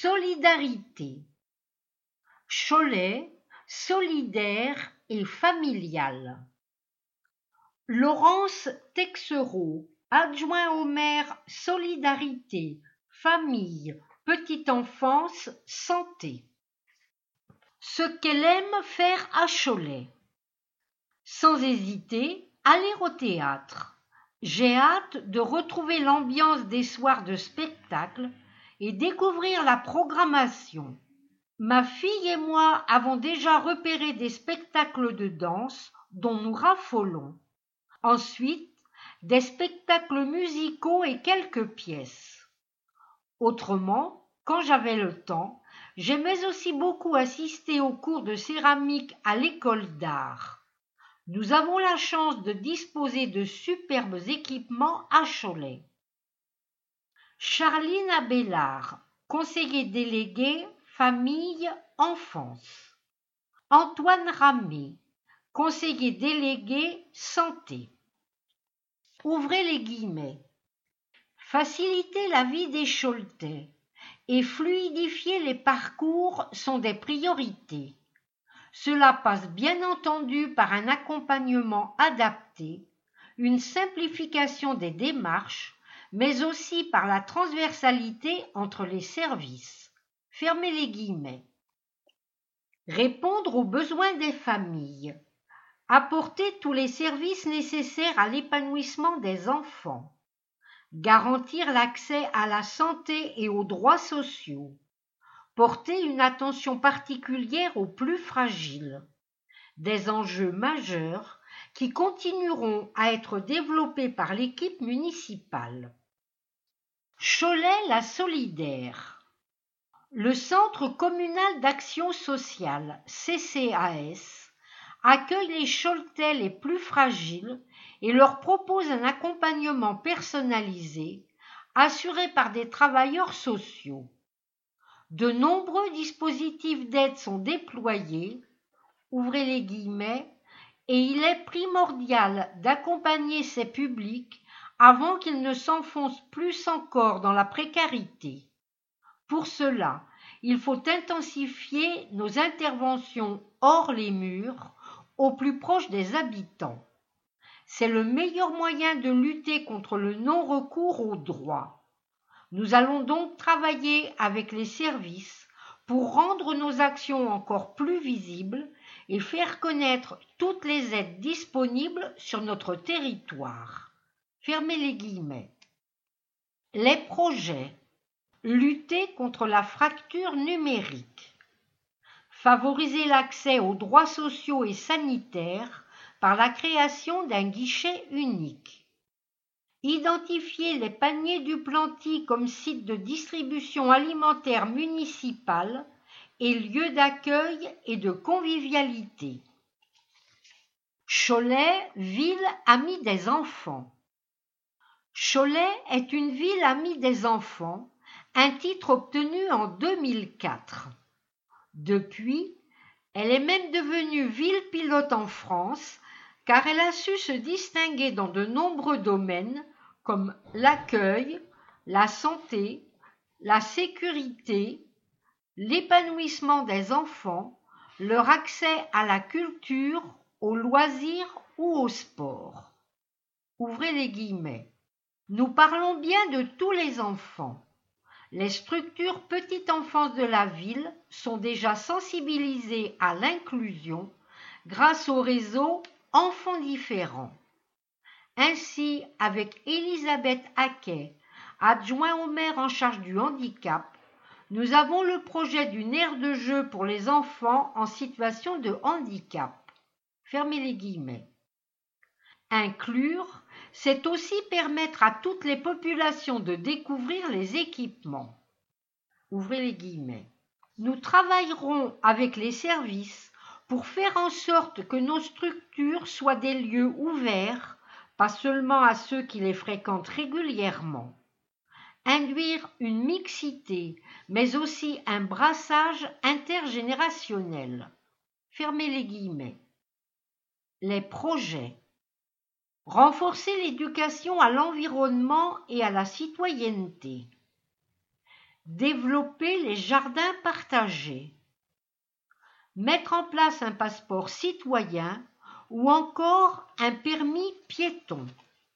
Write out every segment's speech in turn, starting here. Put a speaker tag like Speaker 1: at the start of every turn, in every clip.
Speaker 1: Solidarité. Cholet, solidaire et familial. Laurence Texereau, adjoint au maire Solidarité, famille, petite enfance, santé. Ce qu'elle aime faire à Cholet. Sans hésiter, aller au théâtre. J'ai hâte de retrouver l'ambiance des soirs de spectacle et découvrir la programmation. Ma fille et moi avons déjà repéré des spectacles de danse dont nous raffolons. Ensuite, des spectacles musicaux et quelques pièces. Autrement, quand j'avais le temps, j'aimais aussi beaucoup assister aux cours de céramique à l'école d'art. Nous avons la chance de disposer de superbes équipements à Cholet. Charline Abélard, conseiller délégué, famille, enfance. Antoine Ramé, conseiller délégué, santé. Ouvrez les guillemets. Faciliter la vie des Choletais et fluidifier les parcours sont des priorités. Cela passe bien entendu par un accompagnement adapté, une simplification des démarches, mais aussi par la transversalité entre les services. Fermez les guillemets. Répondre aux besoins des familles. Apporter tous les services nécessaires à l'épanouissement des enfants. Garantir l'accès à la santé et aux droits sociaux. Porter une attention particulière aux plus fragiles. Des enjeux majeurs qui continueront à être développés par l'équipe municipale. Cholet la solidaire. Le Centre communal d'action sociale, CCAS, accueille les Choletais les plus fragiles et leur propose un accompagnement personnalisé, assuré par des travailleurs sociaux. De nombreux dispositifs d'aide sont déployés, ouvrez les guillemets, et il est primordial d'accompagner ces publics avant qu'ils ne s'enfoncent plus encore dans la précarité. Pour cela, il faut intensifier nos interventions hors les murs, au plus proche des habitants. C'est le meilleur moyen de lutter contre le non-recours aux droits. Nous allons donc travailler avec les services pour rendre nos actions encore plus visibles et faire connaître toutes les aides disponibles sur notre territoire. Fermez les guillemets. Les projets. Lutter contre la fracture numérique. Favoriser l'accès aux droits sociaux et sanitaires par la création d'un guichet unique. Identifier les paniers du Planty comme site de distribution alimentaire municipale et lieu d'accueil et de convivialité. Cholet, ville amie des enfants. Cholet est une ville amie des enfants, un titre obtenu en 2004. Depuis, elle est même devenue ville pilote en France, car elle a su se distinguer dans de nombreux domaines comme l'accueil, la santé, la sécurité, l'épanouissement des enfants, leur accès à la culture, aux loisirs ou au sport. Ouvrez les guillemets. Nous parlons bien de tous les enfants. Les structures petite enfance de la ville sont déjà sensibilisées à l'inclusion grâce au réseau Enfants différents. Ainsi, avec Elisabeth Haquet, adjoint au maire en charge du handicap, nous avons le projet d'une aire de jeu pour les enfants en situation de handicap. Fermez les guillemets. Inclure, c'est aussi permettre à toutes les populations de découvrir les équipements. Ouvrez les guillemets. Nous travaillerons avec les services pour faire en sorte que nos structures soient des lieux ouverts, pas seulement à ceux qui les fréquentent régulièrement. Induire une mixité, mais aussi un brassage intergénérationnel. Fermez les guillemets. Les projets. Renforcer l'éducation à l'environnement et à la citoyenneté. développer les jardins partagés, mettre en place un passeport citoyen ou encore un permis piéton.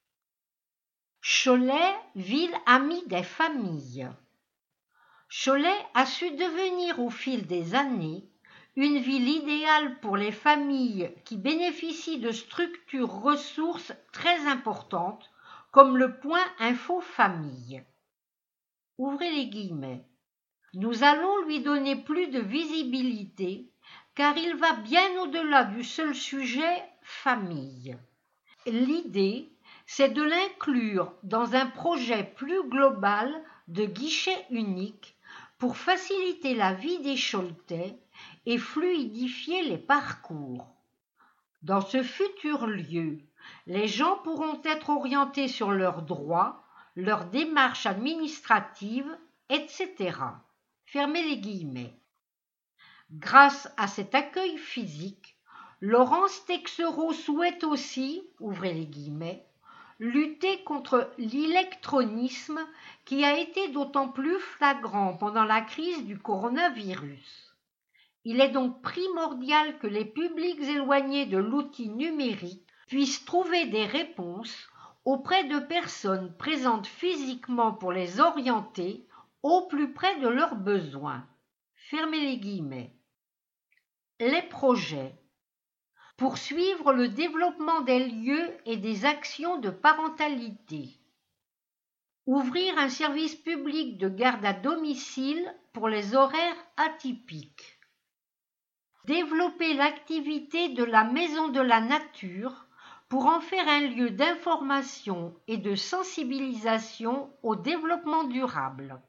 Speaker 1: Cholet, ville amie des familles. Cholet a su devenir au fil des années une ville idéale pour les familles qui bénéficient de structures ressources très importantes comme le point info famille. Ouvrez les guillemets. Nous allons lui donner plus de visibilité car il va bien au-delà du seul sujet famille. L'idée, c'est de l'inclure dans un projet plus global de guichet unique pour faciliter la vie des Choletais et fluidifier les parcours. Dans ce futur lieu, les gens pourront être orientés sur leurs droits, leurs démarches administratives, etc. Fermez les guillemets. Grâce à cet accueil physique, Laurence Texereau souhaite aussi, ouvrez les guillemets, lutter contre l'électronisme qui a été d'autant plus flagrant pendant la crise du coronavirus. Il est donc primordial que les publics éloignés de l'outil numérique puissent trouver des réponses auprès de personnes présentes physiquement pour les orienter au plus près de leurs besoins. Fermez les guillemets. Les projets. Poursuivre le développement des lieux et des actions de parentalité. Ouvrir un service public de garde à domicile pour les horaires atypiques. Développer l'activité de la Maison de la Nature pour en faire un lieu d'information et de sensibilisation au développement durable.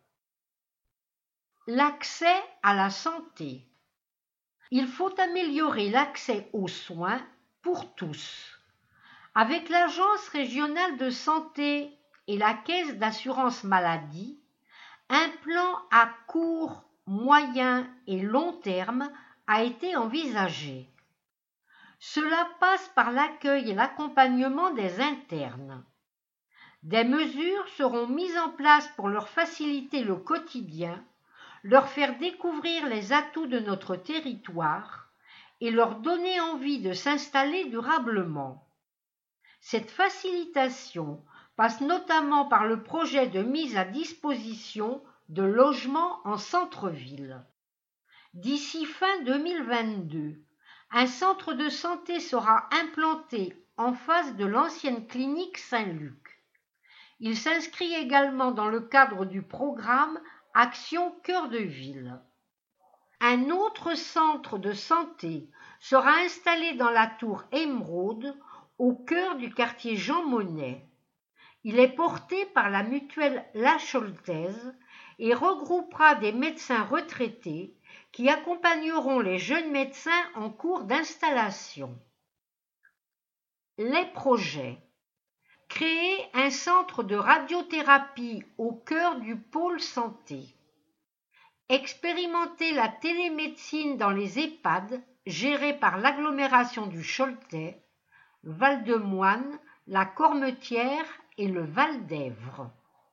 Speaker 1: L'accès à la santé. Il faut améliorer l'accès aux soins pour tous. Avec l'Agence régionale de santé et la Caisse d'assurance maladie, un plan à court, moyen et long terme a été envisagé. Cela passe par l'accueil et l'accompagnement des internes. Des mesures seront mises en place pour leur faciliter le quotidien, leur faire découvrir les atouts de notre territoire et leur donner envie de s'installer durablement. Cette facilitation passe notamment par le projet de mise à disposition de logements en centre-ville. D'ici fin 2022, un centre de santé sera implanté en face de l'ancienne clinique Saint-Luc. Il s'inscrit également dans le cadre du programme Action Cœur de Ville. Un autre centre de santé sera installé dans la tour Émeraude, au cœur du quartier Jean Monnet. Il est porté par la mutuelle La Choletaise et regroupera des médecins retraités qui accompagneront les jeunes médecins en cours d'installation. Les projets. Créer un centre de radiothérapie au cœur du pôle santé. Expérimenter la télémédecine dans les EHPAD gérés par l'agglomération du Choletais, Val-de-Moine, la Cormetière et le Val d'Èvre.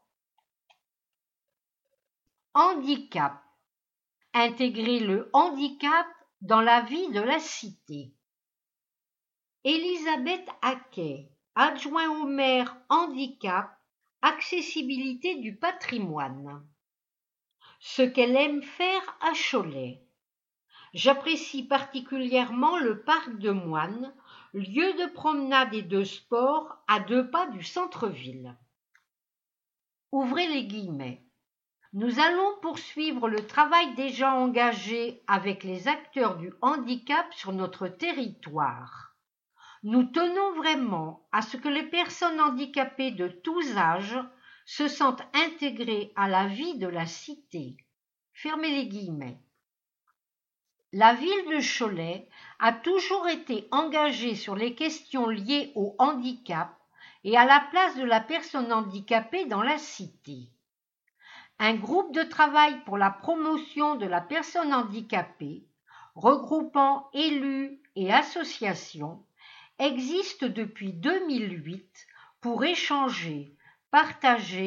Speaker 1: Handicap. Intégrer le handicap dans la vie de la cité. Elisabeth Haquet, adjoint au maire handicap, accessibilité du patrimoine. Ce qu'elle aime faire à Cholet. J'apprécie particulièrement le parc de Moine, lieu de promenade et de sport à 2 pas du centre-ville. Ouvrez les guillemets. Nous allons poursuivre le travail déjà engagé avec les acteurs du handicap sur notre territoire. Nous tenons vraiment à ce que les personnes handicapées de tous âges se sentent intégrées à la vie de la cité. Fermez les guillemets. La ville de Cholet a toujours été engagée sur les questions liées au handicap et à la place de la personne handicapée dans la cité. Un groupe de travail pour la promotion de la personne handicapée, regroupant élus et associations, existe depuis 2008 pour échanger, partager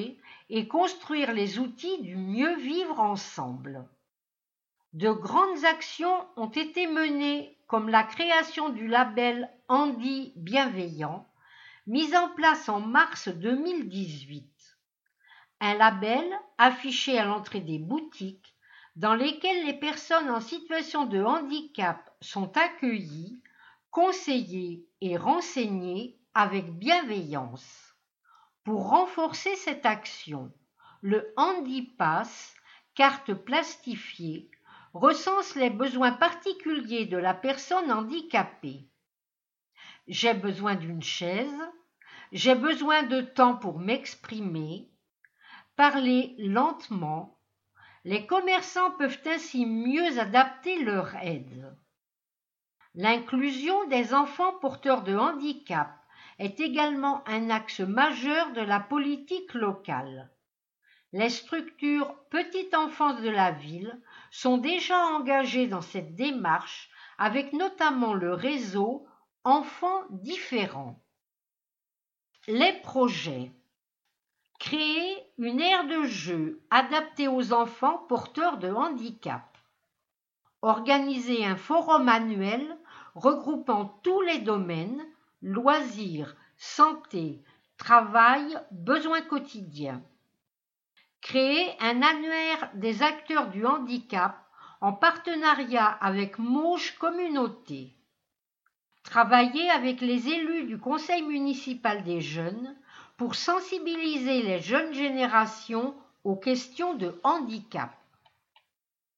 Speaker 1: et construire les outils du mieux vivre ensemble. De grandes actions ont été menées, comme la création du label Handi Bienveillant, mis en place en mars 2018. Un label affiché à l'entrée des boutiques dans lesquelles les personnes en situation de handicap sont accueillies, conseillées et renseignées avec bienveillance. Pour renforcer cette action, le Handipass, carte plastifiée, recense les besoins particuliers de la personne handicapée. J'ai besoin d'une chaise, j'ai besoin de temps pour m'exprimer, parler lentement. Les commerçants peuvent ainsi mieux adapter leur aide. L'inclusion des enfants porteurs de handicap est également un axe majeur de la politique locale. Les structures Petite Enfance de la ville sont déjà engagées dans cette démarche avec notamment le réseau Enfants différents. Les projets. Créer une aire de jeu adaptée aux enfants porteurs de handicap. Organiser un forum annuel regroupant tous les domaines, loisirs, santé, travail, besoins quotidiens. Créer un annuaire des acteurs du handicap en partenariat avec Mauge Communauté. Travailler avec les élus du conseil municipal des jeunes pour sensibiliser les jeunes générations aux questions de handicap.